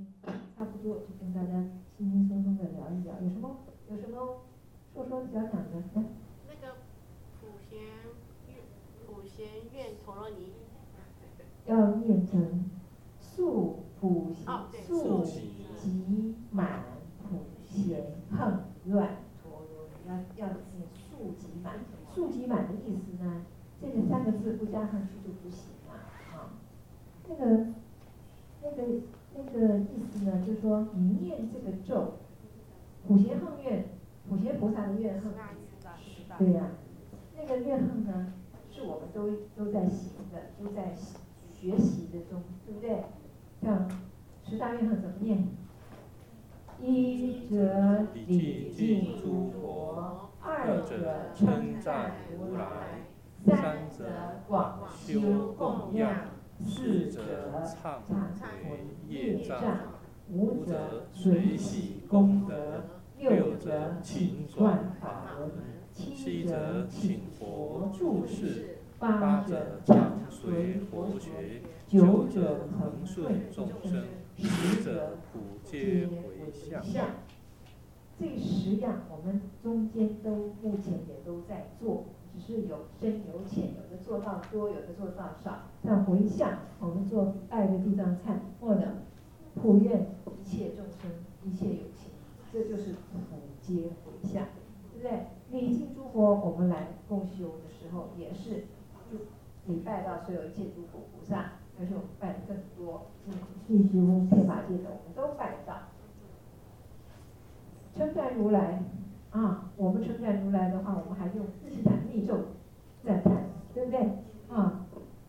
差不多就跟大家轻轻松松的聊一聊，有什么说想讲的？ 那个普贤院陀罗尼要念成速普速集满普贤横乱陀罗尼，要念速集满。速集满的意思呢，这个3个字不加上去就不行啊。那个意思呢，就是说你念这个咒，普贤横愿，普贤菩萨的愿横，对呀，那个愿横呢，是我们都在行的，都在学习的中，对不对？像10大愿横怎么念？一者礼敬诸佛，2者称赞如来，3者广修供养，4者忏悔业障，5者随喜功德，6者请转法轮，7者请佛住世，8者常随佛学，9者恒顺众生，10者普皆回向。这10样我们中间目前也都在做，只是有深有浅，有的做到多，有的做到少。像回向，我们做爱的地藏忏，或者普愿一切众生一切有情，这就是普皆回向，对不对？礼敬诸佛，我们来共修的时候也是就礼拜到所有一切诸佛菩萨，而且我们拜的更多，必须天法界的我们都拜到。称赞如来啊，我们称赞如来的话，我们还用日坛密咒赞叹，对不对啊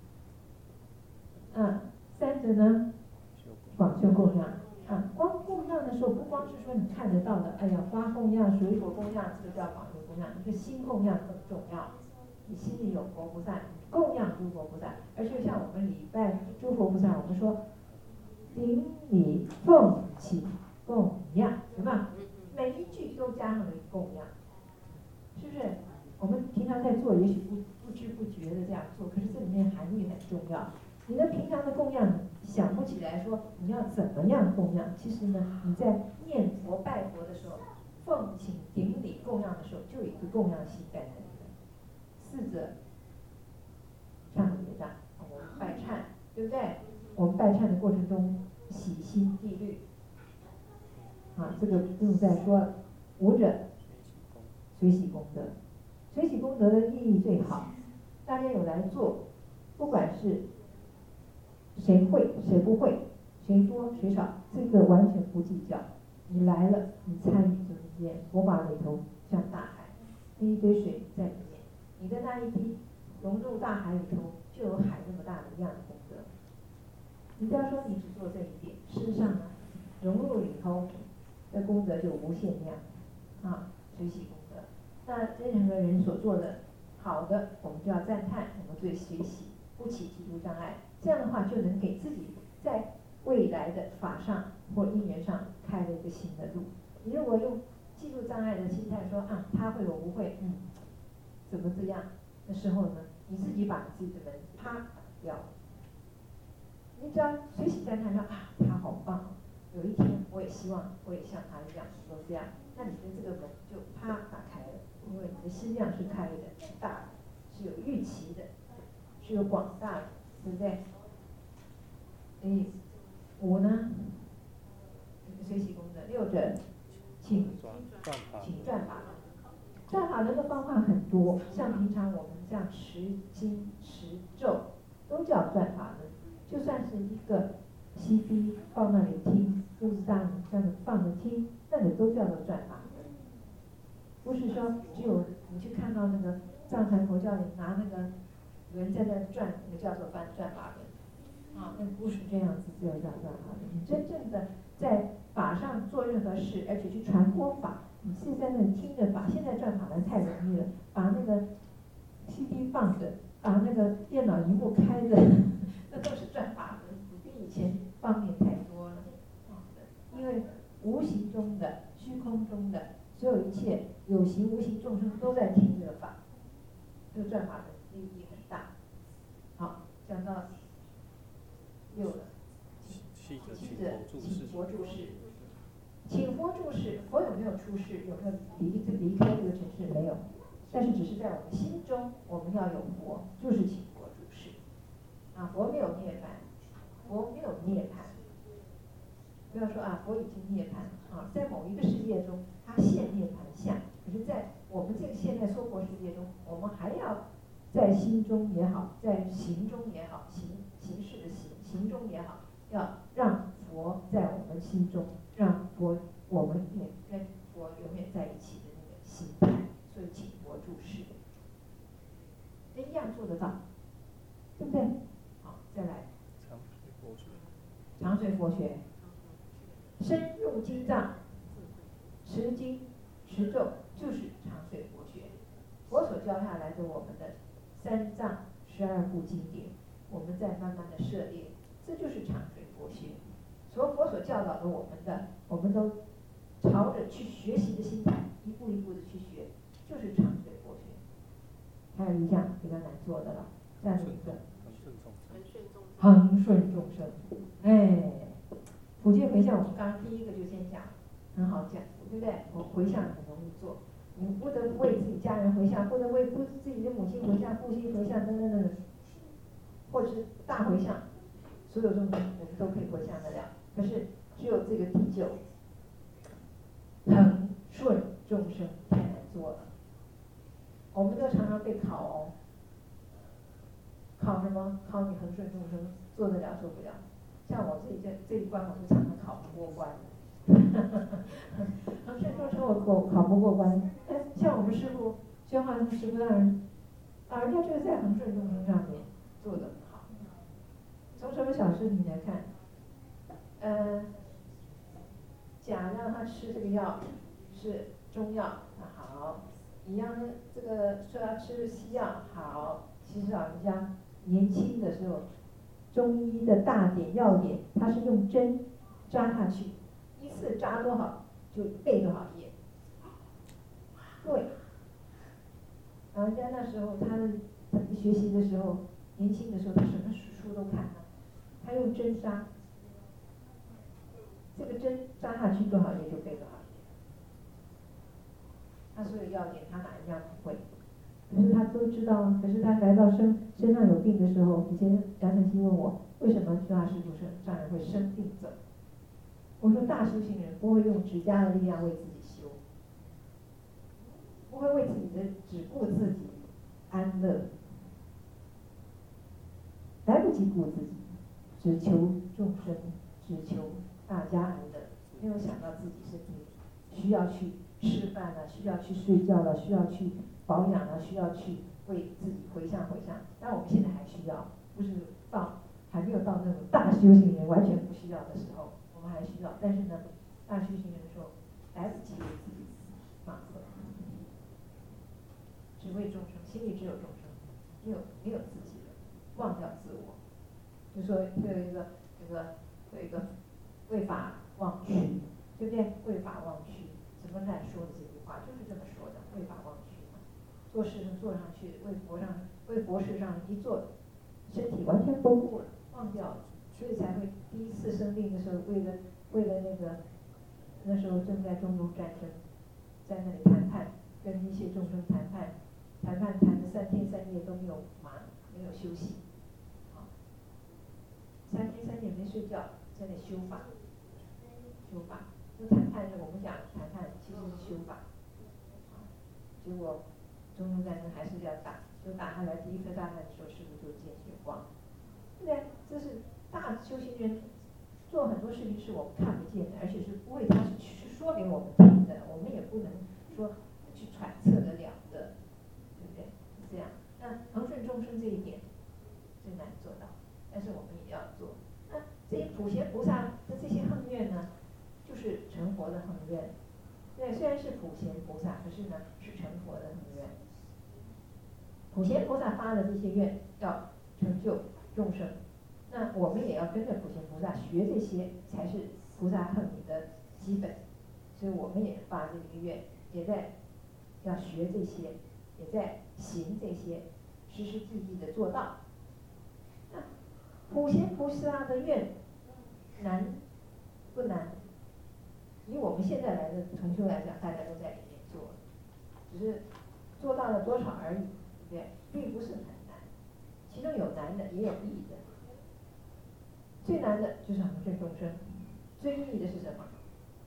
？3者呢，广修供养啊。光供养的时候，不光是说你看得到的，哎呀，花供养、水果供养，这个叫广修供养。一个心供养更重要，你心里有佛菩萨，供养诸佛菩萨。而且像我们礼拜诸佛菩萨，我们说顶礼奉请供养，对吧？每一句都加上了供养，是不是？我们平常在做，也许不知不觉的这样做，可是这里面含义很重要。你的平常的供养想不起来说你要怎么样供养，其实呢，你在念佛拜佛的时候，奉请顶礼供养的时候，就有一个供养心在那里的。4者忏悔业障，我们拜忏，对不对？我们拜忏的过程中，洗心地律。这个不用再说了。5者随喜功德，随喜功德的意义最好，大家有来做，不管是谁会谁不会，谁多谁少，这个完全不计较。你来了，你参与中间，佛法里头像大海，一堆水在里面，你的那一滴融入大海里头，就有海那么大的一样的功德。你不要说你只做这一点，事实上呢，融入里头的功德就无限量随喜功德。那任何人所做的好的，我们就要赞叹，我们对随喜不起嫉妒障碍，这样的话就能给自己在未来的法上或因缘上开了一个新的路。你如果用嫉妒障碍的心态说他会我不会，怎么这样的时候呢，你自己把你自己的门啪掉。你只要随喜赞叹说他好棒，有一天我也希望我也像他一样能够这样，那你的这个门就啪打开了，因为你的心量是开的，是大的，是有预期的，是有广大的，对不对？所以5呢，随喜功德；6者请转法轮。转法轮的方法很多，像平常我们这样持经持咒都叫转法轮。就算是一个 CD 放那里听，录制档这样放着听，那个都叫做转法轮。不是说只有你去看到那个藏传佛教里拿那个轮在那转，那个叫做转法轮那不是这样子就叫转法轮。你真正的在法上做任何事，而且去传播法，你是在那里听着法。现在转法轮太容易了，把那个 CD 放着，把那个电脑荧幕开着，那都是转法轮，比以前方便太多了。因为无形中的、虚空中的所有一切有形无形众生都在听这个法，这个转法轮意义很大。好，讲到6了，7者请佛住世。请佛住世，佛有没有出世？有没有离开这个尘世？没有，但是只是在我们心中，我们要有佛，就是请佛住世。啊，佛没有涅槃，佛没有涅槃。不要说啊，佛已经涅槃啊，在某一个世界中，他现涅槃相。可是，在我们这个现在娑婆世界中，我们还要在心中也好，在行中也好，行事的行中也好，要让佛在我们心中，让佛我们也跟佛永远在一起的那个心态，所以请佛住世，一样做得到，对不对？好，再来。长随佛学，深入经藏，持经持咒，就是长随佛学。佛所教下来的我们的三藏12部经典，我们再慢慢的涉猎，这就是长随佛学。佛所教导的我们的，我们都朝着去学习的心态，一步一步的去学，就是长随佛学。还有一项比较难做的了，这样的一个恒顺众生。哎，普界回向，我们刚刚第一个就先讲，很好讲，对不对？我回向很容易做，你不得不为自己家人回向，不得为自己的母亲回向、父亲回向等等等等，或者是大回向，所有众生我们都可以回向得了。可是只有这个第9，恒顺众生太难做了。我们都常常被考哦，考什么？考你恒顺众生做得了做不了。像我这一关，我就常常考不过关。恒顺众生我考不过关。哎，像我们师父宣化师父大人，人家就是在恒顺众生上面做得很好。从什么小事情来看？甲让他吃这个药是中药，那好。一样的，这个说要吃西药好，其实老人家年轻的时候，中医的大典要点，他是用针扎下去，一次扎多少就背多少页。对，老人家那时候他学习的时候，年轻的时候他什么书都看了，他用针扎，这个针扎下去多少页就背多少页。他所有要点，他哪一样不会？可是他都知道啊。可是他来到身上有病的时候，以前杨晨曦问我，为什么大师傅让人会生病走？我说大修行人不会用指甲的力量为自己修，不会为自己的只顾自己安乐，来不及顾自己，只求众生，只求大家安乐，没有想到自己身体需要去吃饭了，需要去睡觉了，需要去保养了，需要去为自己回向。但我们现在还需要，不是还没有到那种大修行人完全不需要的时候，我们还需要。但是呢，大修行人说来不及为自己马虎，只为众生，心里只有众生，没有自己了，忘掉自我。就说有一个为法忘躯，对不对？为法忘躯。怎么来说的这句话？就是这么说的，为法忘躯嘛。做事情做上去，为佛事上一做，身体完全不顾了，忘掉了，所以才会第一次生病的时候，为了那个，那时候正在中东战争，在那里谈判，跟一些众生谈判谈了3天3夜都没有休息，啊，3天3夜没睡觉，在那修法。就谈判是我们讲谈判其实是修法，结果中东战争还是要打，就打下来第一颗大弹的时候，师父就见血光，对不对？这是大修行人做很多事情是我们看不见的，而且是不会他是说给我们听的，我们也不能说去揣测得了的，对不对？是这样。那恒顺众生这一点最难做到，但是我们也要做。那这些普贤菩萨的这些横愿呢？就是成佛的横愿，对，虽然是普贤菩萨，可是呢是成佛的横愿。普贤菩萨发的这些愿要成就众生，那我们也要跟着普贤菩萨学这些，才是菩萨横理的基本。所以我们也发这个愿，也在要学这些，也在行这些，实实际际的做到。那普贤菩萨的愿难不难。以我们现在来的同修来讲，大家都在里面做，只是做到了多少而已，对不对？并不是很难，其中有难的，也有易的。最难的就是恒顺众生，最易的是什么？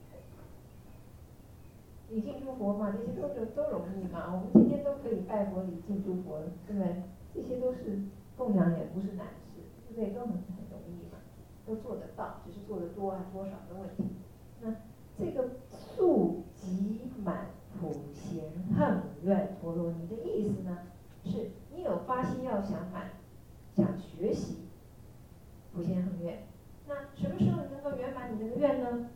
礼敬诸佛嘛，这些都容易嘛，我们天天都可以拜佛礼敬诸佛，对不对？这些都是供养，也不是难事，对不对？都很容易嘛，都做得到，只是做得多还多少的问题。那这个速集满普贤恨愿陀罗尼的意思呢，是你有发心要想满，想学习普贤恨愿，那什么时候能够圆满你这个愿呢？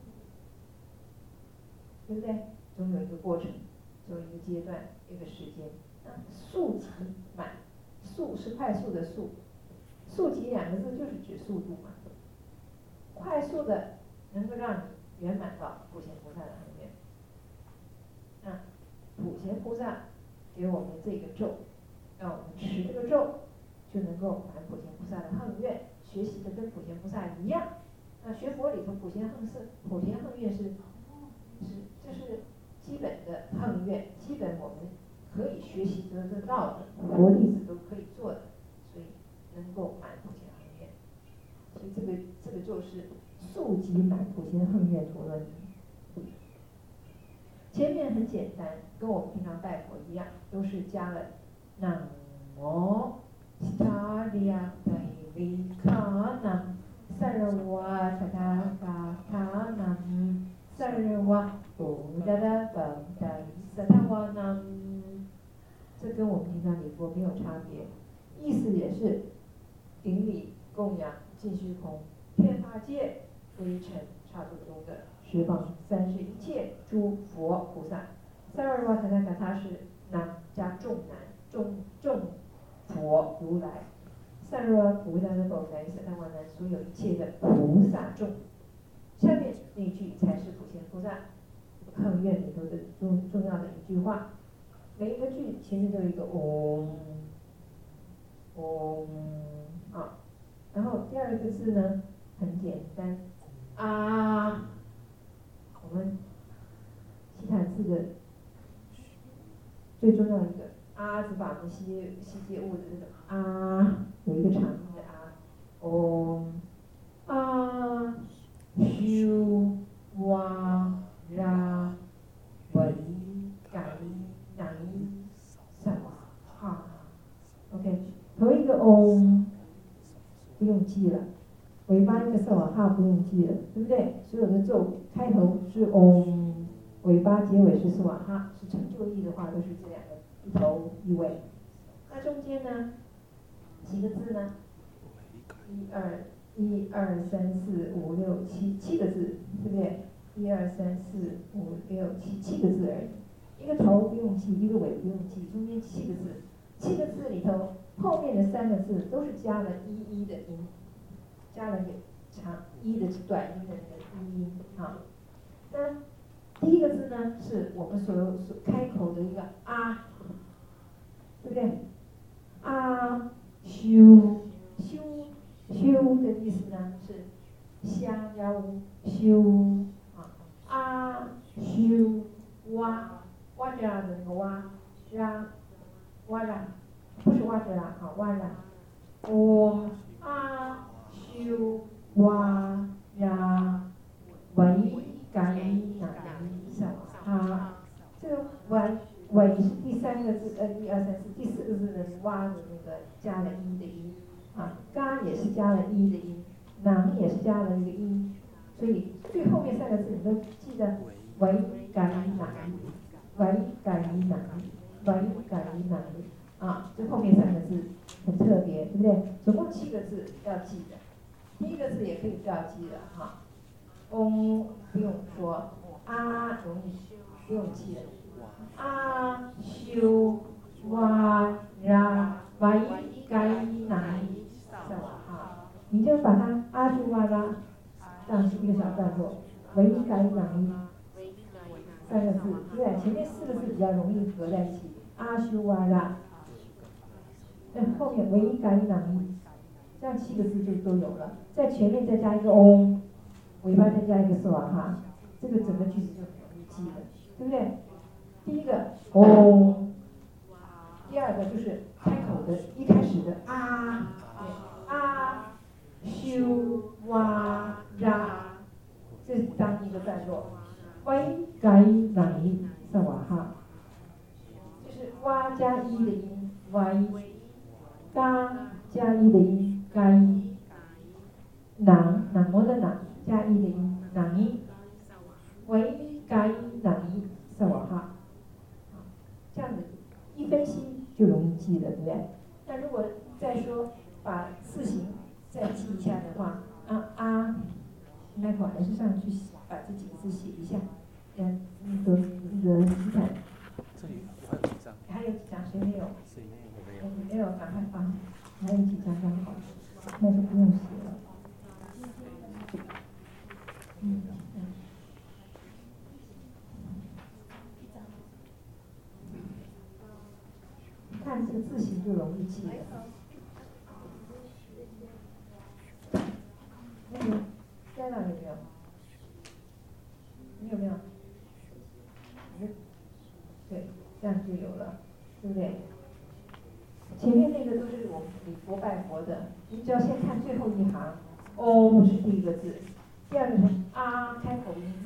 对不对？总有一个过程，总有一个阶段，一个时间。那速集满，速是快速的速，速集两个字就是指速度嘛，快速的能够让你圆满到普贤菩萨的恨愿。那普贤菩萨给我们这个咒，让我们持这个咒，就能够满普贤菩萨的恨愿，学习的跟普贤菩萨一样。那学佛里头普贤恨愿是这是基本的恨愿，基本我们可以学习得到的，佛弟子都可以做的，所以能够满普贤恨愿。所以这个就是速集满普贤恨愿陀罗尼。前面很简单，跟我们平常拜佛一样，都是加了南无萨利亚代维卡南萨尔瓦塔塔嘎塔南萨尔瓦布达达巴达萨塔瓦南，这跟我们平常礼佛没有差别，意思也是顶礼供养尽虚空遍法界微尘刹度中的十方三世一切诸佛菩萨。萨尔瓦塔塔嘎他是南加众南众佛如来，萨尔瓦布达达巴达萨塔瓦南所有一切的菩萨众。下面那句才是普贤菩萨恨愿里头的重要的一句话，每一个句前面都有一个嗡啊，然后第二个字呢很简单啊，我们西坛寺的最重要的一个啊字把我们西界物的这个啊有一个长音的啊，啊修哇拉维改乃萨哈 ，OK， 头一个不用记了，尾巴一个萨瓦哈不用记了，对不对？所有的咒开头是尾巴结尾是萨瓦哈，是成就义的话都是这两个一头一尾。那中间呢几个字呢？1、2、3、4、5、6、7个字，对不对？1、2、3、4、5、6、7个字而已，一个头不用记，一个尾不用记，中间7个字，7个字里头后面的3个字都是加了一的音，加了长一的短音的那个音啊。那第一个字呢是我们所开口的一个啊，对不对？啊修的意思呢是香腰修啊修哇哇这样的那个哇让哇让不是哇这啦哇让啊修哇让维改乃萨哈，这个尾是第3个字1、2、3、4，第4个字的哇的那个加了一的音啊，嘎也是加了一的音，囊也是加了一个一，所以最后面3个字你都记得维改乃啊，这后面3个字很特别，对不对？总共7个字要记的，第一个字也可以不要记的哈。不用说，容易不用记了。修哇拉维改乃萨瓦哈，你就把它修哇拉当一个小段落，维改乃3个字，对不对？前面4个字比较容易合在一起，修哇拉，后面维改乃，这样7个字就都有了，在前面再加一个尾巴再加一个色瓦哈，这个整个句子就很容易记的，对不对？第一个哦，第二个就是开口的一开始的啊，啊，修哇啦，这是当一个段落。喂改乃萨瓦哈，就是哇加一的音，喂，嘎加一的音，该，囊么的囊加一的音，囊一，喂改乃萨瓦哈，这样子一分析就容易记了，对不对？那如果再说把字形再记一下的话，那会还是上去把这几个字写一下。那个斯坦， 这里还有几张？ 还有几张？谁没有？ 谁没有？我没有。 没有，赶快发。还有几张刚好，那就不用写了。看这个字形就容易记了。那个 Stella 有没有？你有没有？对，这样就有了，对不对？前面那个都是我们礼佛拜佛的，你只要先看最后一行，哦是第一个字，第二个是啊开口音，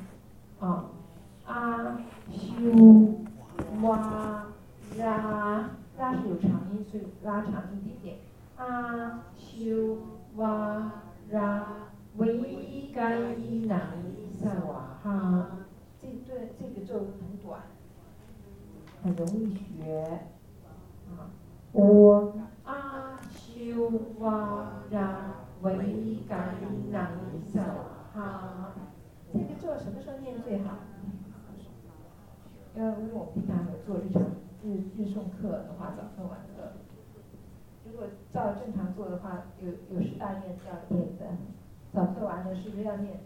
修哇拉是有长音，所以拉长一点点，修哇维该乃萨瓦哈，这个咒很短，很容易学。我修哇维该乃萨瓦哈，这个咒什么时候念最好？因为我平常有做日诵课的话，早课晚课，如果照正常做的话，有10大愿要念的，早课完了是不是要念？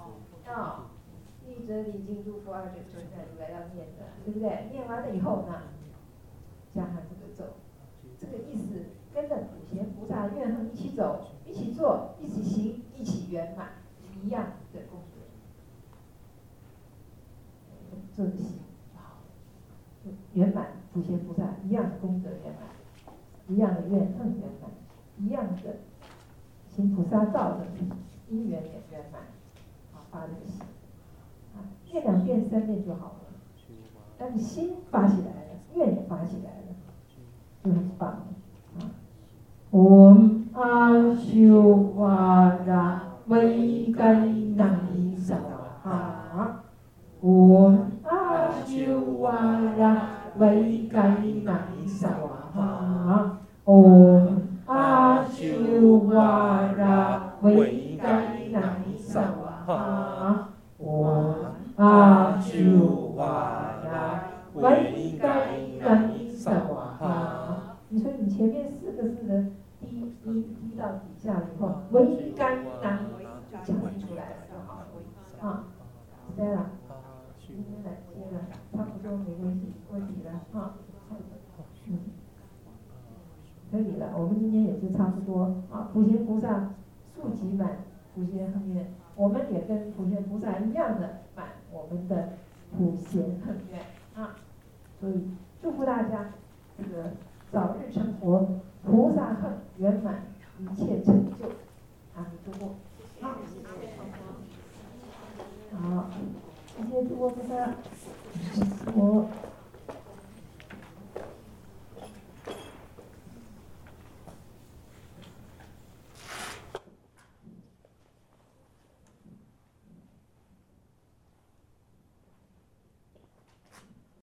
一则礼敬诸佛2者存在如来要念的，对不对？念完了以后呢，加上这个咒，这个意思跟着普贤菩萨愿行一起走，一起做，一起行，一起圆满，一样的功德。做的行好，圆满普贤菩萨一样的功德圆满，一样的愿行圆满，一样的行菩萨道的因缘也圆满，发这个心。念2遍3遍就好了，但是心发起来了，愿也发起来了，就很棒了。修哇啦维该乃萨瓦哈，修哇啦维该乃萨瓦哈，修哇啦维该乃萨瓦哈。修哇啦维该乃萨瓦哈。你说你前面4个字的低到底下了以后，维该乃就讲出来了就好了。Stella， 今天来接了，差不多没问题了可以了，我们今天也就差不多普贤菩萨速集满普贤行愿，我们也跟普贤菩萨一样的满我们的普贤行愿所以祝福大家这个早日成佛，菩萨行圆满，一切成就。阿弥陀佛。好，谢谢诸佛菩萨。我。